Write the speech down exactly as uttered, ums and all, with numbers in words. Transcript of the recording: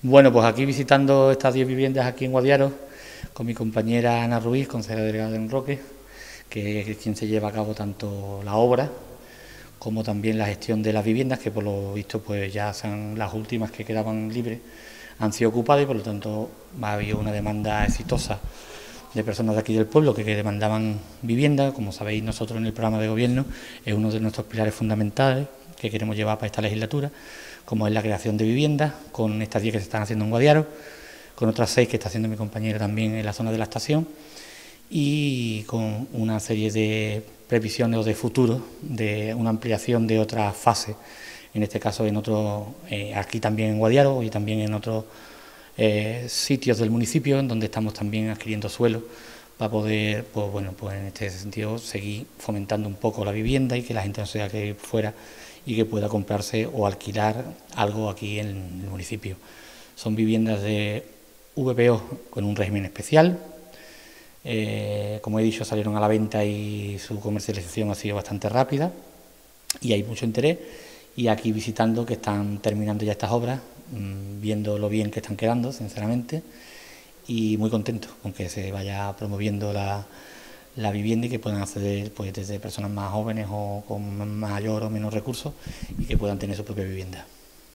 Bueno, pues aquí visitando estas diez viviendas aquí en Guadiaro, con mi compañera Ana Ruiz, consejera delegada de Enroque, que es quien se lleva a cabo tanto la obra como también la gestión de las viviendas, que por lo visto pues ya son las últimas que quedaban libres, han sido ocupadas y por lo tanto ha habido una demanda exitosa de personas de aquí del pueblo que, que demandaban vivienda. Como sabéis, nosotros en el programa de gobierno es uno de nuestros pilares fundamentales que queremos llevar para esta legislatura, como es la creación de viviendas, con estas diez que se están haciendo en Guadiaro, con otras seis que está haciendo mi compañera también en la zona de la estación, y con una serie de previsiones o de futuro de una ampliación de otras fases, en este caso en otro, eh, aquí también en Guadiaro y también en otros eh, sitios del municipio, en donde estamos también adquiriendo suelo para poder, pues bueno, pues en este sentido seguir fomentando un poco la vivienda y que la gente no sea que fuera y que pueda comprarse o alquilar algo aquí en el municipio. Son viviendas de V P O con un régimen especial. Eh, como he dicho, salieron a la venta y su comercialización ha sido bastante rápida y hay mucho interés. Y aquí visitando que están terminando ya estas obras, mmm, viendo lo bien que están quedando, sinceramente, y muy contentos con que se vaya promoviendo la, la vivienda y que puedan acceder pues desde personas más jóvenes o con mayor o menos recursos y que puedan tener su propia vivienda.